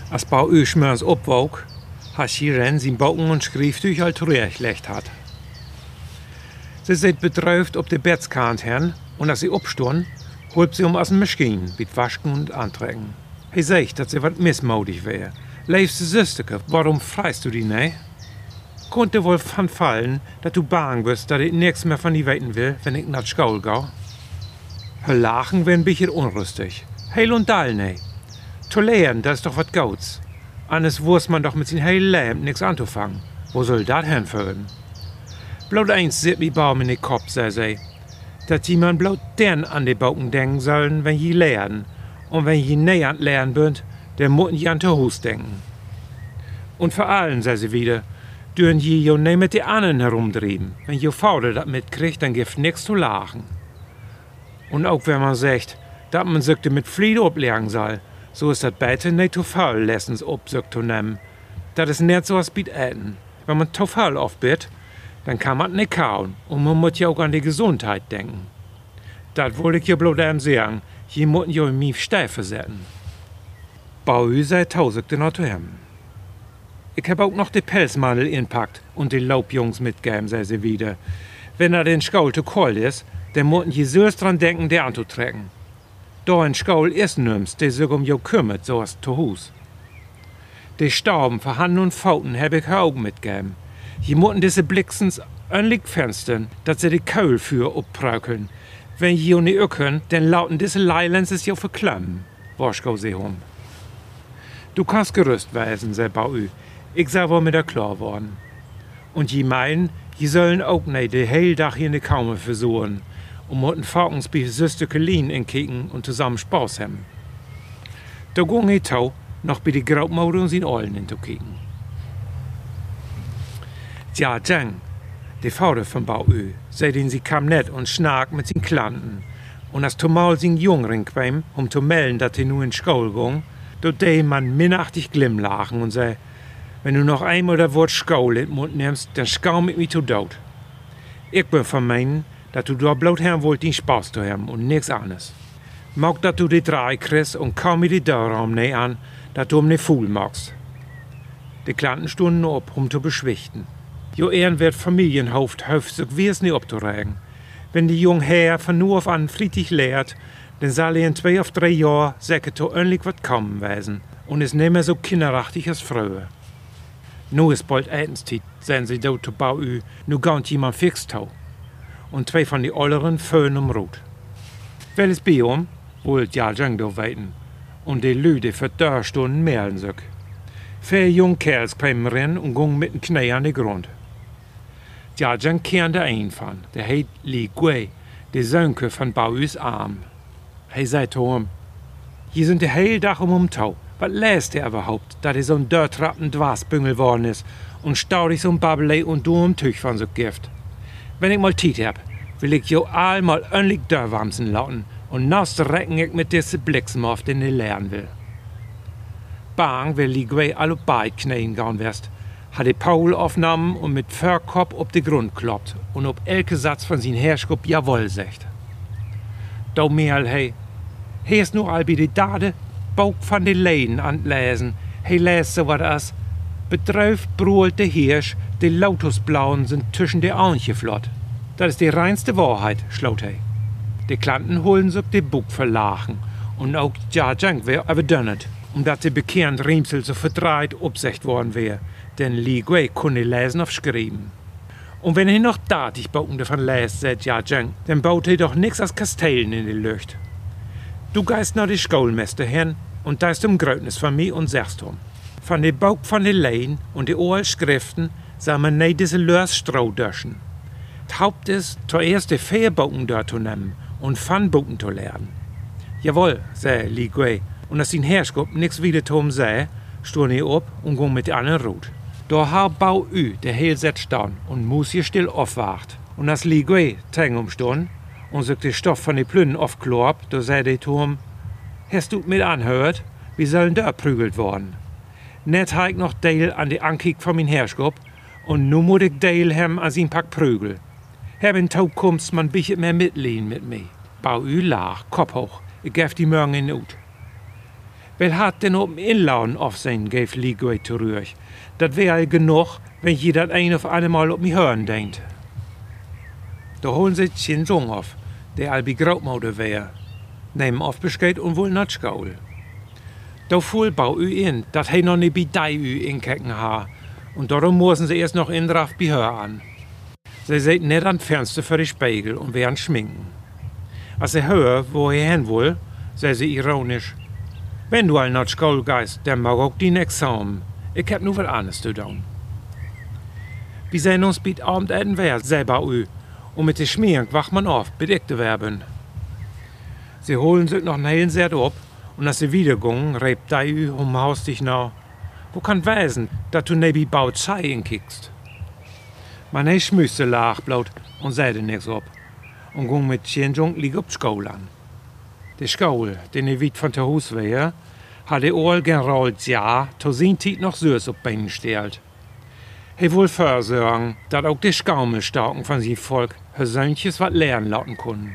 Als Bau schmörs opwog, has hierin zijn boken und schrieftuch al teruggelegd had. Ze zit bedruift op de bedskant hen und als sie opstonden, holt sie aus dem Maschinen, mit Waschen und Antrecken. Hij zegt dat ze wat mismoedig wäre. Liefste Süsterke, warum freist du die nicht? Konnte wohl van fallen, dat du bang bist, dat ich nichts mehr von die weten will, wenn ich nach School gau? Her lachen wär ein bisschen unrüstig. Heil und dall nicht. Zu lehren, das ist doch wat Gauts. Anders wusst man doch mit sin heil Leben nix anzufangen. Wo soll dat hinführen? Bloß eins sitzt mi Baum in den Kopf, sei sie. Dat jemand bloß den an die Bauken denken sollen, wenn je lernen. Und wenn je näher an lernen bünd, dann mutten je an zu Hus denken. Und vor allem, sei sie wieder, dürfen je jo nicht mit die anderen herumtrieben. Wenn jo Vater dat mitkriegt, dann gibt nix zu lachen. Und auch wenn man sagt, dat man sich mit Friede ablernen soll, so ist dat besser nicht zu faul, Lessons ob zu nehmen. Dat ist nicht so als mit Äten. Wenn man zu faul aufbit, dann kann man nicht kauen und man muss ja auch an die Gesundheit denken. Dat wollte ich ja bloß dem sagen, je müssen ja in mich Steife setzen. Bau sei tausend noch zu haben. Ich hab auch noch die Pelzmandel inpackt und die Laubjungs mitgegeben, sei sie wieder. Wenn den Skaul zu kalt ist, dann müssen je süß dran denken, der anzutrecken. Da in Skaul ist nimmst, der sich jo kümmert, so als zu Hus. Die Stauben für Hand und Pfoten hab ich auch mitgegeben. Je müssen diese Blixens önlig fenstern, dass sie die Keul für abprökeln. Wenn je nicht öcken, dann lauten diese Leilenses es jo verklemmen. Warschgau sie hum. Du kannst gerüst weisen, sei Bau. Ich sei wohl mit der klar worden. Und je meinen, je sollen auch nicht den heil Tag hier in die Kaume versuchen und müssen Falkens bei Süsterke Lien inkicken und zusammen Spaß haben. Da ging ich tau noch bei die Graubmaude und sin Eulen hinzukicken. Ja, Zheng, der Vater von Bauö, seitdem sie kam net und schnack mit sin Klanten. Und als zumal sin Jüngring kwam, zu melden, dass er nu in Schule ging, dort de man minnachtig glimm lachen und sei, wenn du noch einmal das Wort Schule in den Mund nimmst, dann schau mit mir zu Tod. Ich bin von meinen, dass du da bloß haben wollt, den Spaß zu haben und nichts anderes. Mag, dass du die drei kriegst und kaum mit die Dörraum nicht an, dass du nicht Fuhl magst. Die Klanten stunden ab, zu beschwichten. Jo ehren wird Familienhaupt häufig wie es nicht abzuregen. Wenn die junge Herr von nur auf an friedlich lehrt, dann soll er in 2 oder 3 Jahren säcke to endlich wat kommen weisen und ist nicht mehr so kinderachtig als früher. Nu ist bald Ätenszeit, sagen sie dort zu Bauü, nu gaunt jemand fix tau. Und 2 von die Olleren föhn Rot. Welches Biom, wollt ja do weiten. Und die Lüde für 3 Stunden mehlen sich. 4 junge Kerls kamen rein und gingen mit den Knien an den Grund. Ja, Jang kernte ein von, der heit Li Gui, der Sönke von Bauüs Arm. Hij zei zu ihm, hier sind die heil Tag Tau. Was lässt er überhaupt, dass er so ein dörtrappen Dwasbüngel worden ist und staudig so ein Babbelei und du um Tüch von so Gift. Wenn ich mal Tiet hab, will ich jo all mal önlig dörrwamsen lauten und naus recken ich mit diese Blixen auf, den ich lernen will. Bang, will Li Gui alle beid Knien gauen wärst, hat die Paul aufgenommen und mit Förkopf auf den Grund kloppt und ob elke Satz von sin Herrschkup jawohl sagt. Da mehl hey ist nur all bei die Dade, Bauch von den Läden anlesen. Hey läst so wat as. Bedröft brüllt der Hirsch, die Lotusblauen sind zwischen die Augen flott. Das ist die reinste Wahrheit, schlaut hey. Die Klanten holen sich die Buch verlachen und auch ja Jang wär überdönnet, dass die bekehrend Riemsel so verdreht obsecht worden wär, denn Li Gui kunne lesen aufschrieben. Und wenn er noch datig Bogen davon lässt, sagt ja Jang, dann baut er doch nix als Kastellen in die Luft. Du geist nach die Schulmeister hin und da ist Grötnis von mir und sagst von de Bauch von de Lein und de Ohrschriften sah man nicht diese Lörsstrau döschen. Haupt ist, zuerst die 4 Bogen dort zu nehmen und von Bogen zu lernen. Jawohl, sei Li Gui, und als ihn Herrschkup nix wieder zum sei, sturn er ab und ging mit der anderen Rut. Da hat Bauü, der Heil setzt down und muss hier still aufwacht. Und als Li Gui teng umstund und sich den Stoff von den Plünnen aufkloppt, da sei der Turm, hast du mit anhört, wie sollen da prügelt worden? Net ha ich noch Dale an die Ankik von min Herrschkup und nu muss ich Dale hem an sin Pack Prügel. Herr in Tau kommst man bichet mehr mitlehen mit mir. Bauü lach, Kopf hoch, ich gef die Morgen in Ut. Wel hat denn op Inladen auf sein, gave Ligoi terug. Dat wär genug, wenn je dat ein auf einmal op mich hören denkt. Da holen sie Qianzhong auf, der albi Grautmode wär. Nehmen auf Bescheid und wohl not Skaul. Da fuhl bau ü in, dat he noch ne bi dei ü inkecken ha. Und darum müssen sie erst noch in drauf Behör an. Sie seht net an Fenster für die Spiegel und werden schminken. Als sie hören, wo er hin will, sei sie ironisch. Wenn du all not Skaul geist, dann mag auch die Examen. Ich hab nur was anderes zu tun. Wir sehen uns biet Abendessen wer, selber ü. Und mit der Schmierung wacht man auf, bedeckt werden. Sie holen sich noch einen hellen Set ab und als sie wiedergungen, reibt ü Haus dich nach. Wo kann weisen, dat du nebi baut Schei inkickst? Man he schmüsse lach blaut und seide nix ab. Und ging mit Qianzhong lieg ob Schule an. Der Schule, den er weit von der Haus wär, hat der Ohl General Jia to sin Tiet noch Süß op Beinen stellt. He wohl versorgen, dat auch die Skaumelstarken von sie Volk her Söhnches wat lernen lauten können.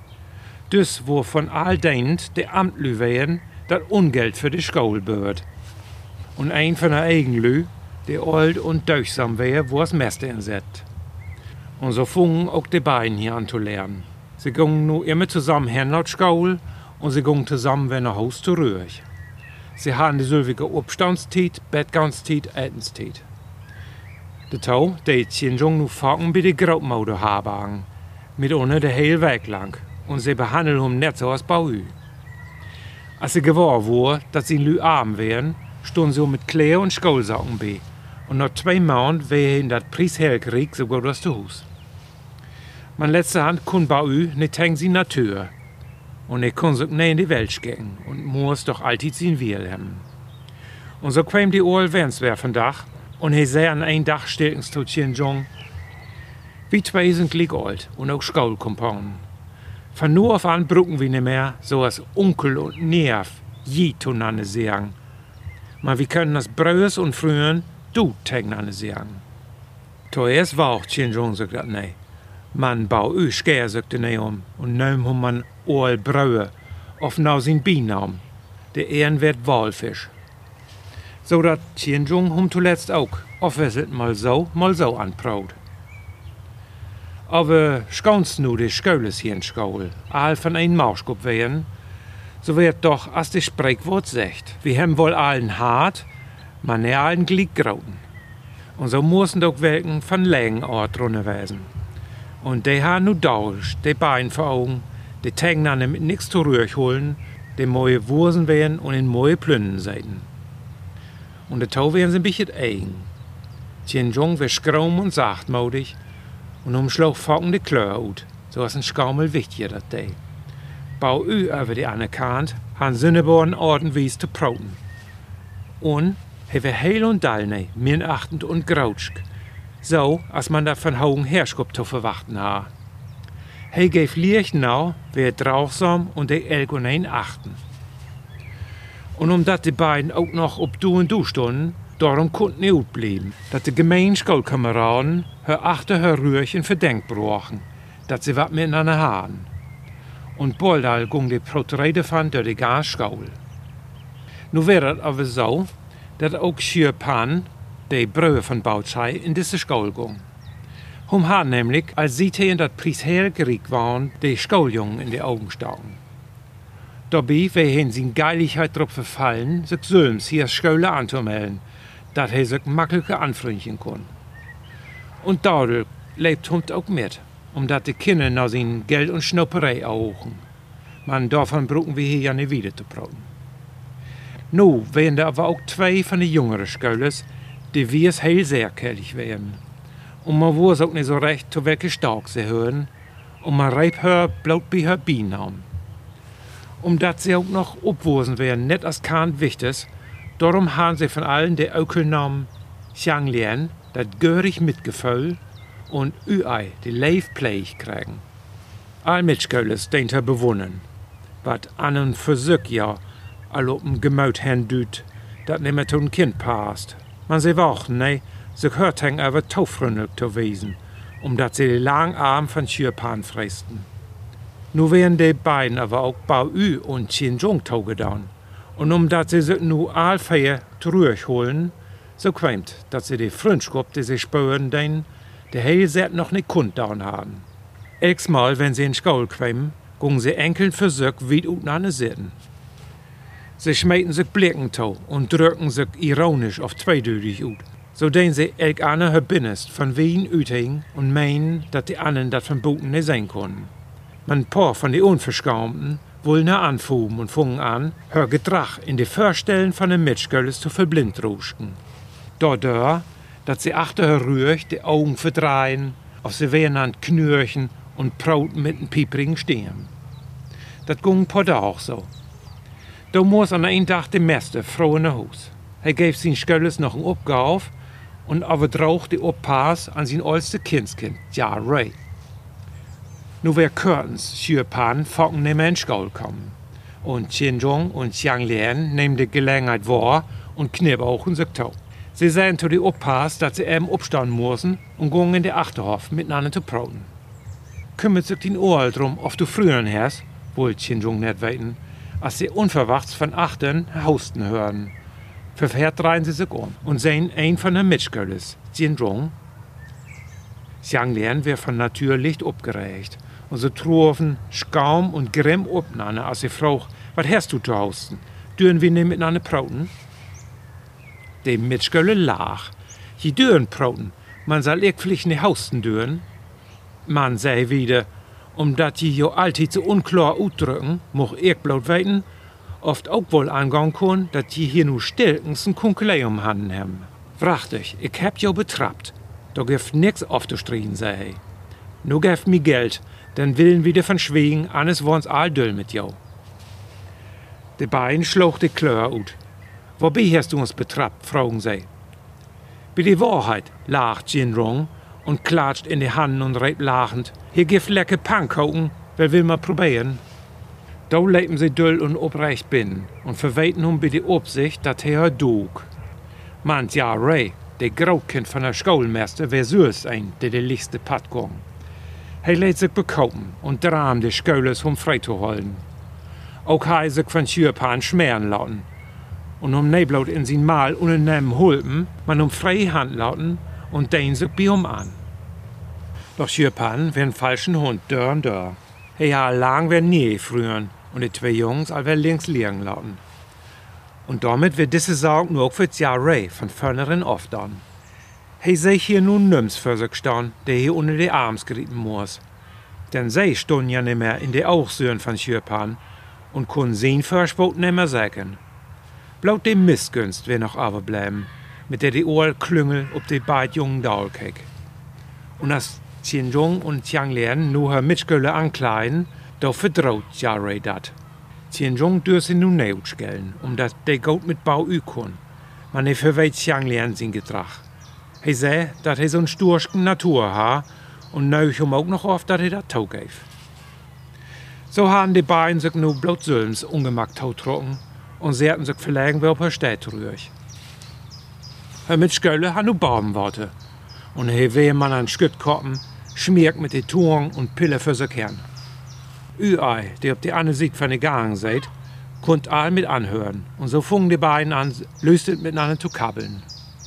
Dus wo von all deint der Amtlü wären, dat Ungeld für die Schule bürd. Und ein von der Eigenlü, der old und durchsam wär, wo es Meste inset. Und so fungen auch die beiden hier an zu lernen. Sie gingen nur immer zusammen her nach Schule und sie gingen zusammen wenn nach Haus zurück. Sie haben die sölwige Obstandszeit, Bettganszeit, Ätenszeit. De Tau, die Qianzhong nu faken bei der Grautmode haben, mit ohne der hele Weg lang. Und sie behandeln net so als Bauü. Als sie gewahr wurde, dass sie lü arm wären, stunden sie mit Klee und Schulsachen bei. Und nach 2 Monaten wäre in dat Priesherkrieg sogar das Haus. Man letzte Hand kun Bauü nicht hängen sie Natur. Und ich kon sich nicht in die Welt gehen und muss doch alltid sein Wiel haben. Und so kam die Ohl Wenswer von Dach und he sei an ein Dach stilkens zu Qianzhong. Wir zwei sind gleich alt und auch Schulkompanen. Von nur auf an brucken wir nicht mehr, so als Onkel und Nerv, je zueinander sagen. Maar wir können das Brües und Frühen du tegeinander sagen. Zuerst war auch Qianzhong sagt dat nee. Man bau ü Schär sagt nee und neum man all Brühe, auf nau sin Binaum. Der Ehren wird Walfisch. So dat Qianzhong zuletzt auch, aufwesselt mal so anpraut. Aber schauns nu de Schoules hier in Schule, all von ein Marschkopf werden, so wird doch, als das Sprichwort sagt, wir haben wohl allen hart, man ne allen glied grauten. Und so mussten doch welken von Längenort runter wesen. Und die haben nu dauert, die Beine vor Augen, die Tängen an mit nix zu Rührch holen, die moje Wursen werden und in moje Plünnen seiten. Und der Tau werden sie ein bisschen eigen. Qianzhong wird schraum und sachtmodig, und umschlag facken die Klör out, so als ein Schaumel wichtiger dat day. Bau ü über die andere Kant, han Sinneborn ordentlich zu prauten. Und he wir heil und dallne, minachtend und grautschk, so als man da von Haugen Herrschkopf zu verwachten ha. He gave Licht nau, wer drauchsam und de Elgonein achten. Und dat die beiden auch noch ob du und du stunden, darum konnten sie bleiben, dass die gemeinen Schulkameraden her achter her Rührchen verdenkt brachen, dass sie wat miteinander haben. Und bald all ging die Porträte von durch die ganze Schule. Nu wäre es aber so, dass auch Schürpan, die Brühe von Bautschei, in diese Schule ging. Haben nämlich, als sie in das Priesherkrieg waren, die Schuljungen in die Augen stachen. Dabei wäre sie in Geiligkeit drauf verfallen, sich selbst hier Schule anzumelden, dass er sich makkelijke anfreundchen kon. Und dadurch lebt Hund auch mit, omdat die Kinder nach sein Geld und Schnupperei erhochen. Man davon brauchen wir hier ja nicht wieder zu praten. Nu wären da aber auch 2 von den jüngeren Schülers, die wir es heel sehr kellig wären. Und man wusste auch nicht so recht, zu welcher Stark sie hören, und man reib her blaut bei her Biennamen. Omdat sie auch noch obwosen wären, nicht als kein Wichtiges, darum haben sie von allen den Ökelnamen Xiang Lian, das gehörig Mitgefühl, und Ü-Ei, die Leifpflege kriegen. All Mitschülers denkt er bewohnen, wat an und für sich ja, all op'n Gemüt hendüt, dat nimmer zu ein Kind passt. Man sie wachen, ne, sich hört hängen aber taufründlich zu wesen, dat sie die langen Arme von Schürpan freisten. Nu wären die beiden aber auch Bau Ü und Qianzhong taugedan. Und omdat sie sich nu allfeier zurückholen, so kweimt, dass sie die Freundschaft, die sie spüren, den der hele Zeit noch nicht kundtun haben. Mal, wenn sie in Schule kweimen, gingen sie enkeln für sich weit uteinander sitten. Sie schmeten sich Blicken zu und drücken sich ironisch auf zweideutig ut, so den sie elk einer verbindest von Wien uithing und meinen, dass die anderen das von Boten nicht sehen konnten. Man paar von den Unverschämten wollen anfuhren und fungen an, hör Gedrach in die Vorstellen von den Mitschgölles zu verblindruschen. Dadurch, dass sie achter her rührt, die Augen verdrehen, auf sie werden an knürchen und prauten mit den pieprigen Stirn. Das ging paar Tage auch so. Da muss an einem Tag der Meister froh in Haus. Er gab sein Schölles noch eine Aufgabe und overdraug die Oppas an sein oldste Kindskind, ja Ray. Nu wär Curtains Schürpan focken nimmer in Schule kommen. Und Chinjong und Xiang Lian nehmen die Gelegenheit wahr und knirpauchen sich tau. Sie sagen zu die Oppas, dass sie eben aufstehen müssen und gingen in den Achterhof miteinander zu praten. Kümmert sich den Ohr drum, ob du früher hast, wohl Chinjong nicht weiten, als sie unverwachts von achtern Hausten hören. Verfährt drehen sie sich um und sehen ein von den Mitschgölles, Chinjong. Xiang Lian wär von Natur leicht abgeregt. Und sie trufen Schaum und Grimm aufeinander, als sie fragt, was hast du zu Hause? Dürfen wir nicht miteinander praten? Die Mitschgölle lach. Die dürfen praten, man soll ich vielleicht nicht hausten dürfen. Man sei wieder, omdat die jo alltid so unklar ausdrücken, moch ich bloß weiten, oft auch wohl angehen kann, dass die hier nur stillkens ein Kunkuleum handen haben. Wrachtig, ich hab jo betrappt, da gibt nix aufzustrichen, sei he. Nu gebt mir Geld, dann willen wieder von Schwegen, alles wohn's all düll mit jo. Die beiden schluch die Klör ut. Wobei hast du uns betrappt, fragen sie. Bei die Wahrheit, lacht Jinrong und klatscht in die Hand und reibt lachend. Hier gibt lecker Pankuchen, wer will mal probieren? Da leben sie düll und obrecht binnen und verweiten bei die Obsicht, dat er dog. Mant ja Ray, der Graukind von der Schulmeister, wär süß ein, der lichste Pat gong. Hij lädt sich bekaufen und draam die Schölles frei zu holen. Auch hij sich von Schürpan schmären lassen. Und neblaut in sein Mal unangenehm hulpen, man freie Hand lassen und den sich bei an. Doch Schürpan wär ein falschen Hund, dör und dör. Ja, lang wär nie früher und die zwei Jungs all wär links liegen lassen. Und damit wird diese Sorge nur auch für das Jahr Ray von vornherein oft an. Hij sei hier nun nims für sich gestanden, der hier unter die Arms gerieten muss. Denn sie stunden ja nimmer in die Augsöhren von Schürpan und können sein Verspot nimmer sagen. Blaut dem Missgunst wär noch aber bleiben, mit der die Ohr klüngel ob die beid jungen Daul kek. Und als Chinjong und Xiang Lian nur her Mitschgölle ankleiden, da vertraut Jarray dat. Chinjong dürst sie nun nicht stellen, dass der Goat mit Bau kann. Man ne verweht Xiang Lian sein Gedrag. Hij zei dat hij zo'n stoersche Natur ha und neuch auch noch oft, dass er das Tau gave. So haben die beiden sich nur bloß Sülms ungemacht Tau trocken und sie hatten sich verlegen wie auf der Städte rührig. Herr Mitschgölle hat nu Baumworte und er weh man an Schüttkoppen, schmiert mit den Touren und Pille für sich Kern. Ü-Ei, die auf die andere Seite von der Gang seid, konnt all mit anhören und so fungen die beiden an, lüstet miteinander zu kabbeln.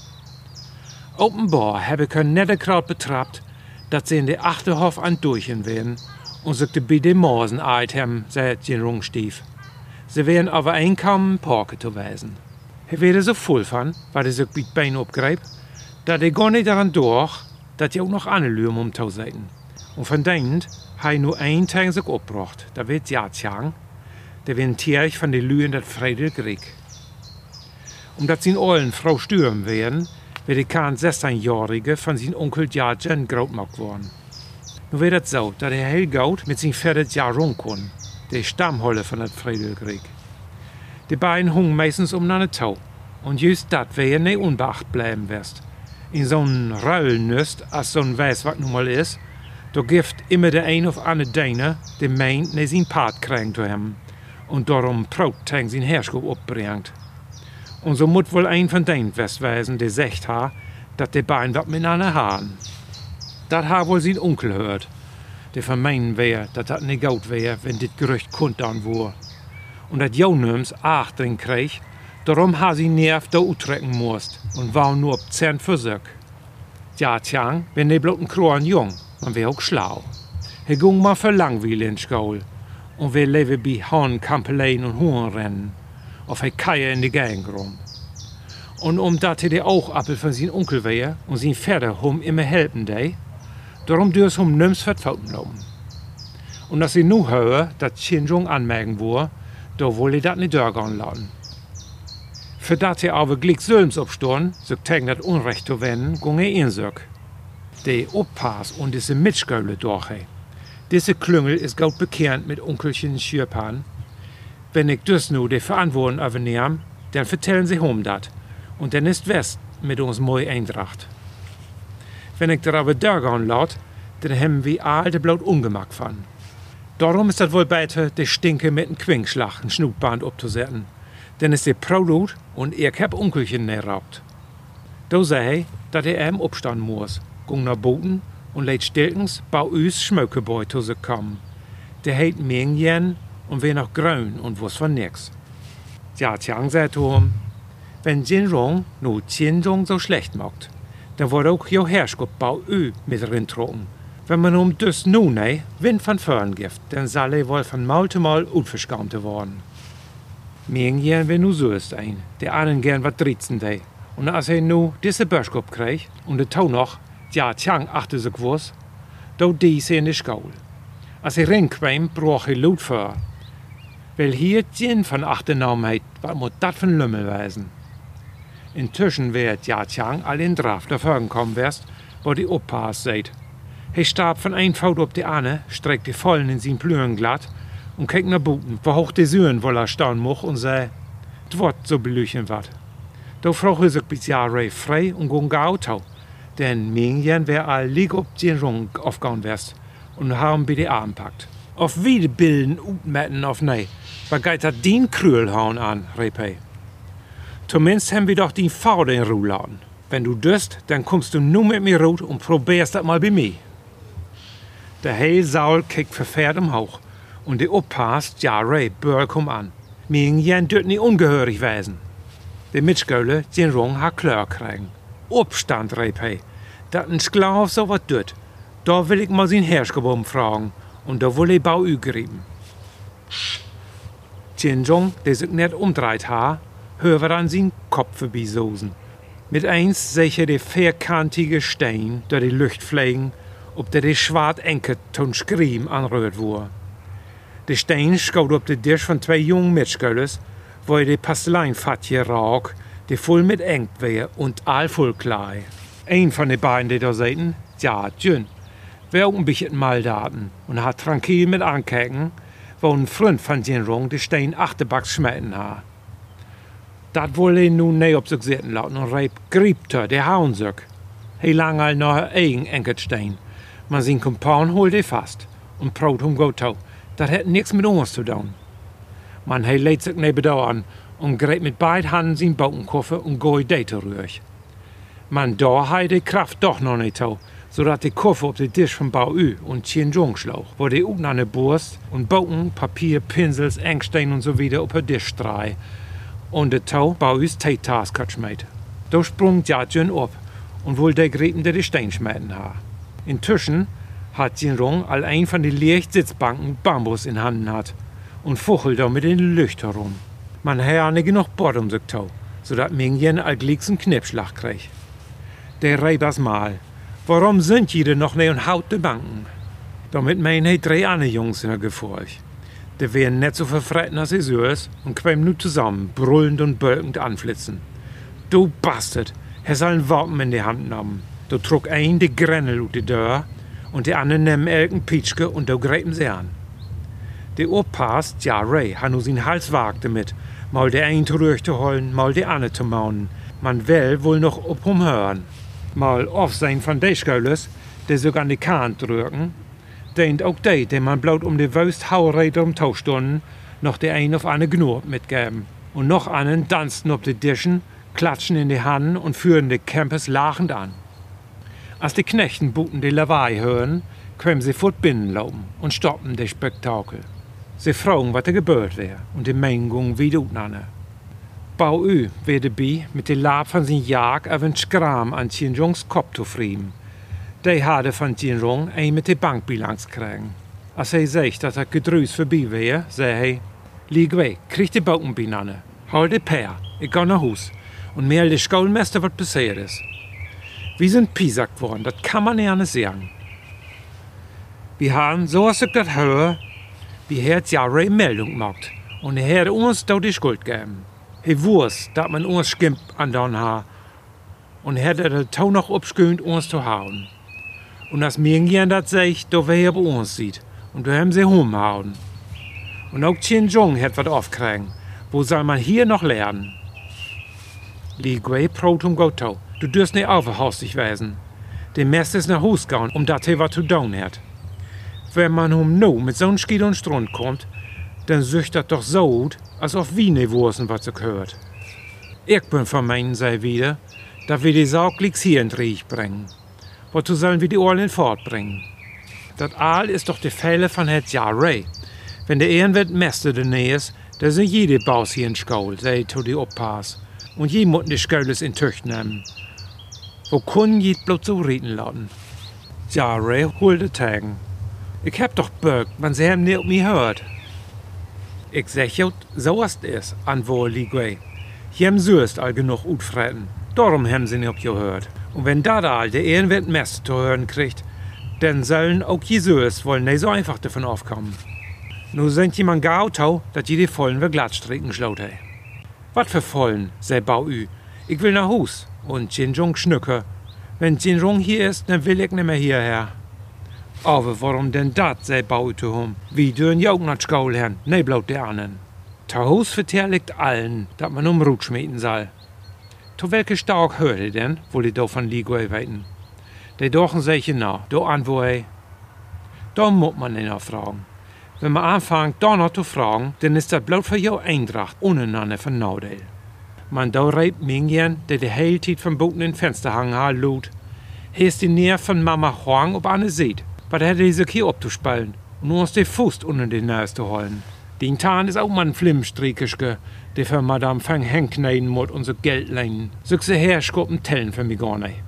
Offenbar habe ich nette Kraut betrappt, dass sie in der Achterhof an Durchen werden und sich bei den Morsen alt haben, sagt Jinrong Stief. Sie werden aber einkommen, Porke zu weisen. Er werde so voll von, weil er sich bei den Beinen abgreift, dass er gar nicht daran durch, dass die auch noch andere Lüren um Tau seien. Und von denen hat er nur ein Tag sich abgebracht, da wird Jiaqiang, der wird ein Tierch von den Lüren das Friedel Krieg. Dass sie in Eulen Frau stürmen werden, wird der Kahn 16-Jährige von seinem Onkel Jiachen großgemacht worden. Nun wird es so, dass der Helgaut mit seinem Pferd Jarong kann, der Stammholle von dem Friedelkrieg. Die beiden hungen meistens umeinander Tau. Und just das wer nicht unbeachtet bleiben wirst. In so'n Röllnüst, als so'n weiß, was nun mal ist, da gibt immer der ein auf andere Deine, der meint, ne sein Part kriegen zu haben. Und darum Prottang sein Herrschop abbringt. Und so muss wohl ein von denen wesen, der sagt ha, dass die beiden was miteinander haben. Das ha wohl sein Onkel hört. Der vermeinen wär, dass das nicht gut wär, wenn dit Gerücht kundtan wur. und dat Jonums Acht drin kreeg, darum ha sie nerv da utrecken musst und war nur ob 10 Versuch. Ja, tjang, wenn de bloten Kroan jung, man wär auch schlau. He gung mal für langweil in Schule und wir leben bei Hahn, Kampeleien und Huhnrennen, auf he Kaie in die Gang rum. Und dat he auch Appel von sein Onkel wär und sein Vater hum immer helfen dei, darum dürst hum nims vertrauten laufen. Und dass sie nu höre, dat Chinjong anmerken wo, da wolle dat nicht durchgehen lassen. Für dat he aber glick Sölms obstorn, so tegen dat Unrecht zu wenden, gung insök. De Oppas und diese Mitschgöle durch he. Diese Klüngel ist gut bekannt mit Onkelchen Schürpan. Wenn ich dus nu de Verantwortung übernehm, dann vertellen sie dat. Und dann ist West mit uns moi Eintracht. Wenn ich da aber durchgehen laat, dann haben wir all de Blut Ungemak von. Darum ist das wohl besser, de Stinke mit dem Quinkschlag ein Schnutband abzusetzen. Denn ist der Produkt und ich hab Onkelchen neraubt. Da sei, dass er ihm aufstehen muss, ging nach Boten und lädt stilkens bei uns Schmökeboi zu sich kommen. Der heit Mingyen und wir noch grün und was von nix. Ja, Tiang sagt ihm, wenn Jinrong nur Chinjong so schlecht macht, dann wird auch jo Herrschaft bei uns mit reintrocken. Wenn man dus nu ne Wind von vorn gibt, dann soll er wohl von Mal zu Mal unverschämt worden. Mingyen will nu so ist ein, der anderen gern wat dritzen dei. Und als er nu diese Börschkopf krieg und der Tau noch, ja, Tiang achter sich was, da diese in die Schule. Als er rinkwam, brauch er Lut für. Weil hier Jin von achternamen heit, wat muss dat von Lümmel weisen. Inzwischen wird ja Tiang all in Draft dafür gekommen wärst, wo die Oppas seid. Er starb von ein Faut ob die Anne, streckte vollen in sein Plüren glatt und keek nach Buten, wo hoch die Süren wohl er staunen moch und sei, d'wort so belüchen wat. Da frug er sich bis Jahre frei und gung Auto, denn Mingyen wär all lieg ob Jinrong aufgehauen wärst und haben bei die Arm packt. Auf wie die Bilden utmetten auf nei, was geht dat den Krühlhauen an, Repay. Zumindest haben wir doch den Vater in Ruhe lassen. Wenn du dürst, dann kommst du nur mit mir rot und probierst das mal bei mir. Der heil Saul kickt verfährt im Hauch und der Oppas, ja Ray, Börl kommt an. Mingyen dürft nicht ungehörig weisen. Der Mitschgöle, Jinrong, hat Klör kriegen. Obstand, Repay, dat ein Sklav so wat dut. Da will ich mal sein Herrschgebom fragen und da will ich bei u gerieben. Chinjong, der sich net umdreht ha, hör an sein Kopf vorbeisosen. Mit eins sehe der vierkantige Stein durch die Luft fliegen, ob der schwarz Enke ton Schriem anrührt wurde. Der Stein schaut auf den Tisch von 2 jungen Mitschgölles, wo der Pasteleinfatje rauch, der voll mit Eng wär und all voll Klei. Ein von den beiden, die da seiten, ja, Jün, wär auch ein bisschen Maldaten und hat tranquil mit ankeken, wo ein Freund von Jinrong den Stein achterbacks schmetten ha. Dat wolle ihn nun ne op sich sitten lassen und reib griebte, der hauen sich. He lang all noch eigen enkelt Stein. Man sin Kumpan holt fast und praut gut tau. Dat hat nix mit uns zu tun. Man he lädt sich nebenan an und gräbt mit beiden Händen sin Baukenkoffer und geht date rührig. Man da hei die Kraft doch noch nicht tau, sodat die Koffer auf den Tisch von Bau Ü und Chinjong schlauch, wo die Ugen an der Brust und Bauken, Papier, Pinsels, Engstein und so wieder auf den Tisch strei. Und der Tau bei uns Teitaas katschmeit. Da sprung Jadjun ab und wohl der Gräten, der die Stein schmeiten ha. Inzwischen hat Jinrong all ein von den leicht Sitzbanken Bambus in Handen hat und fuchelt da mit den Lüchtern rum. Man hat nicht genug Bord um sich tau, sodat Mingyen all glicks einen Knipschlag krieg. Der reibers mal. Warum sind jeder noch ne und haut de Banken? Damit mein he 3 andere Jungs in der Gefolg. Die wären net so verfretten als sie ist und quämen nu zusammen, brüllend und bölkend anflitzen. Du Bastard, er soll ein Wappen in die Hand nehmen. Du trug ein die Grennel ut die Dörr und die anderen nehmen elken Pietschke und du greifen sie an. Der Oppas, ja Ray, hat nu sin Hals wagte mit, mal der ein zurückzuholen, mal der andere zu maunen. Man will wohl noch hören. Mal auf sein von de Schölles, der sogar an die Kant drücken, denkt auch der man bloß die Wüst Hauerei um Taustunden noch der ein auf eine Gnurb mitgeben. Und noch einen tanzten auf die Dischen, klatschen in die Hand und führen die Campers lachend an. Als die Knechten buten die Lawei hören, können sie fort binnen laufen und stoppen das Spektakel. Sie fragen, was gebeurd wär, und die Mengung wieder utnanne. Bau u wär dabei mit der Lab von sin Jag auf ein Skram an Tienjongs Kopf zu friemen. Die hadde von Tienjong ein mit der Bankbilanz kriegen. Als hij zegt dat het gedruis voorbij weer, zei hij, lieg weg, krieg die Boten binanne, hol de Per, ik ga naar huis und meld de Schoolmeester wat passiert is. Wir sind pisackt worden, dat kann man ja nicht sagen. Wir haben, so als ich das höre, wir hat ja eine Meldung gemacht und er hat uns da die Schuld gegeben. Er wusste, dass man uns Skimp andauern hat und er hat das Tau noch abgeskühnt, uns zu hauen. Und als mir das sagt, da wer bei uns sieht. Und da haben sie rumgehauen. Und auch Tienjong hat was aufkriegen. Wo soll man hier noch lernen? Li Gui protum Gotau. Du dürst nicht aufhastig werden. Der Meister ist nach Hause gegangen, dass er was zu tun hat. Wenn man nu mit so'n Schied und Strund kommt, dann sucht das doch so gut, als ob wir nicht wussten, was er gehört. Ich bin von meinen, sei wieder, dass wir die Saugliks hier in den Riech bringen. Wozu sollen wir die Orlen fortbringen? Das Aal ist doch die Fälle von het Jahr Ray. Wenn der Ehrenwert Meister der Nähe ist, dann sind jede Baus hier in Schule, sei to die Oppass. Und je muss die Schule in Tücht nehmen. Wo können je bloß so reden lassen? Jahr Ray holte Tagen. Ich hab doch bürgt, man sie haben nicht auf mich hört. Ich sag ja, so ist es, antwortet Li Gui. Hier haben süß all genug utfretten. Darum haben sie nicht auf gehört. Und wenn da all der Ehrenwert Meister zu hören kriegt, dann sollen auch die Süß wohl nicht so einfach davon aufkommen. Nun sind jemand geautau, dass die vollen wir glatt stricken schlaut hei. Was für vollen, sei Bau ü. Ich will nach Hus und Tienjong schnücke. Wenn Tienjong hier ist, dann will ich nicht mehr hierher. Aber warum denn dat, sei Bau ü zu hum? Wie dürfen ja auch nach Schule herren, ne blaut der anderen. Ta Hus vertelligt allen, dass man Rut schmieden soll. To welche Stark hört ihr denn, wo die da von Li Gui weiten? Die dochen sich nach, do antwortet. Da muss man nicht noch fragen. Wenn man anfängt, da noch zu fragen, dann ist das bloß für jou Eintracht, untereinander von Nadel. Man da reibt Mingyan, der die hele Zeit vom Boden in Fenster hangen lud. Hier ist die Nähe von Mama Huang ob eine sieht. Was hätte diese hier abzuspalten und uns den Fuß unter den Nase zu holen. Den Tarn ist auch mal ein Flimmstriekischke, der für Madame Fang Henk neiden muss und so Geld leihen. Solche Herrschuppen tellen für mich gar nicht.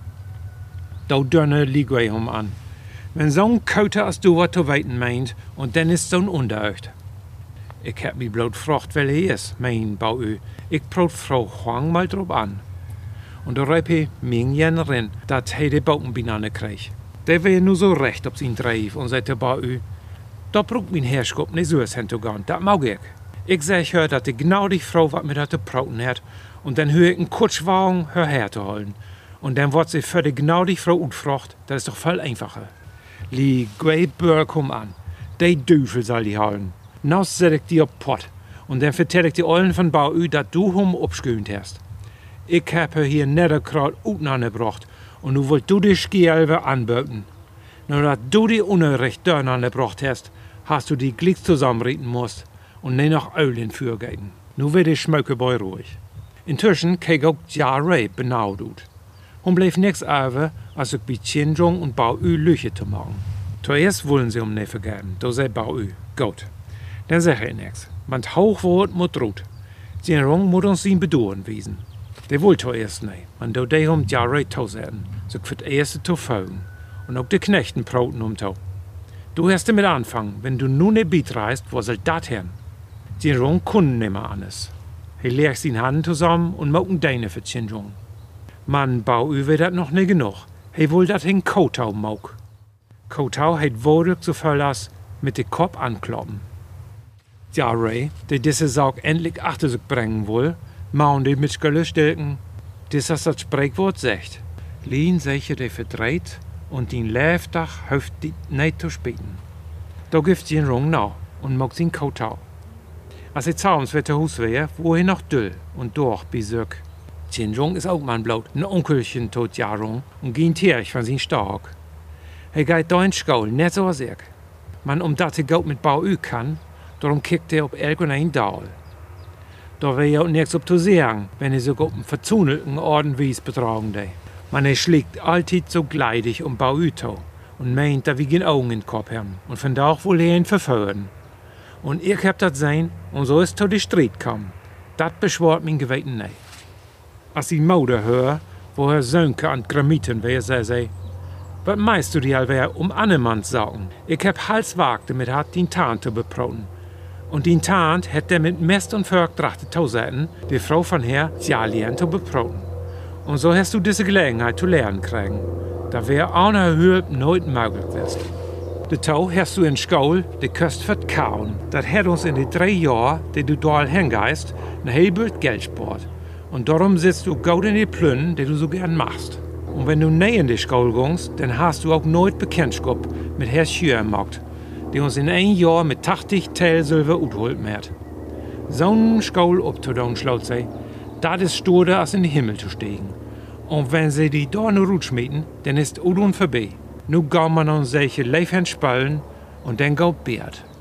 Da dönne Li Gui an. Wenn so'n Kauter als du was zu weiten meint, und dann ist so'n Untereucht. Ich hab mich bloß gefragt, wer er ist, mein Bau ü. Ich brot Frau Huang mal drauf an. Und da reib he Mingyan rin, dat he de Bautenbinane krieg. Der wär nur so recht ob ihn dreif und sagte Bau ü. Da braucht mein Herrschkopf nicht so hinzugehen, dat mag ich. Ich sag hör, dat die genau die Frau wat mit hat zu prauten hat, und dann hör ich einen Kutschwagen hör herzuholen. Und dann wird sie für die genau die Frau utfracht, das ist doch viel einfacher. Li Gui kommt an. Die Düfel soll die holen. Nou set ich die op Pott. Und dann vertell ich die Ollen von Bau ü, dat du hum abgeskühnt hast. Ich hab hier Netterkraut utnangebracht. Und nu wollt du die Skielwe anböten. Nur dat du die Unrecht dörnangebracht hast du die Glicks zusammenreden musst. Und ne noch Eulen fürgehen. Nu wird die Schmökeboi ruhig. Inzwischen keek auch Jahr Ray benauwd ut. Und bleef nichts over, als ich bei Tienjong und Bau ü Lüche zu machen. Zuerst wollen sie nicht vergeben, da sei Bau ü. Gut. Dann sag ich nichts. Want Hochwort muss rut. Tienjong muss uns ihn bedauern wiesen. Der wollte zuerst nicht. Man do de Jahr Ray tausetzen. So für das erste zu folgen. Und auch die Knechten prauten tau. Du hast damit anfangen. Wenn du nun nicht beitreist, wo soll dat hin? Tienjong können nimmer anders. Er legt seine Hand zusammen und macht deine für Tienjong. Man Bau ü wird dat noch nicht genug. He will dat in Kotau mauk. Kotau heit wodig so verlass mit de Kopf ankloppen. Ja, Ray, der diese Saug endlich achter sich bringen will, maun die mit Schölle stilken, dis das Sprichwort sagt. Lien sicher de verdreht und den Leftag hüft die nicht zu spielen. Da gibt sie ihn Rung nach und mag sie in Kotau. Als ich zaums wird der Hus wär, wo er noch düll und durch besöck. Tienjong ist auch mal blaut, ein Onkelchen tot Jarung und ging Tierch von sin Stark. Er geht da in Schule, net so als ich. Man dat er gut mit Bau ü kann, darum kickt er auf irgendein Daul. Da wär ja auch nichts ob zu sagen, wenn er so gut einen verzunelten Orden wies betragen de. Man er schlägt alltid so gleidig Bau ü to und meint, da wie gen Augen in den Kopf haben und von da wohl er ihn verführen. Und ich hab dat sein und so ist zu die Streit kam. Dat beschwort mein Geweten nicht. Als die Mutter hör, wo her Sönke an Gramiten wär, sei, was meinst du die allwehr Annemann sagen? Ich hab Halswagte mit hat die Tante beproten. Und die Tante hätt der mit Mest und Völk drachte tausetten, die Frau von her, Jalien zu beproten. Und so hast du diese Gelegenheit zu lernen kriegen. Da wär ohne Hülp nooit möglich gewesen. De Tau hast du in Schule, de Köst verkauen. Dat hat uns in die 3 Jahren, die du dort hingeist, ein Helbert Geld spart. Und darum sitzt du gut in die Plünnen, die du so gern machst. Und wenn du näher in die Schule gehst, dann hast du auch nooit Bekanntschaft mit Herr Schür gemacht, die uns in 1 Jahr mit 80 Teil Silber utholt hat. So'n Schule abzudauen, schlaut sie, das ist stoder als in den Himmel zu steigen. Und wenn sie die da nur Rutsch schmieden, dann ist Udon vorbei. Nu gehen wir an solche Leifhand spallen und dann geht Beert.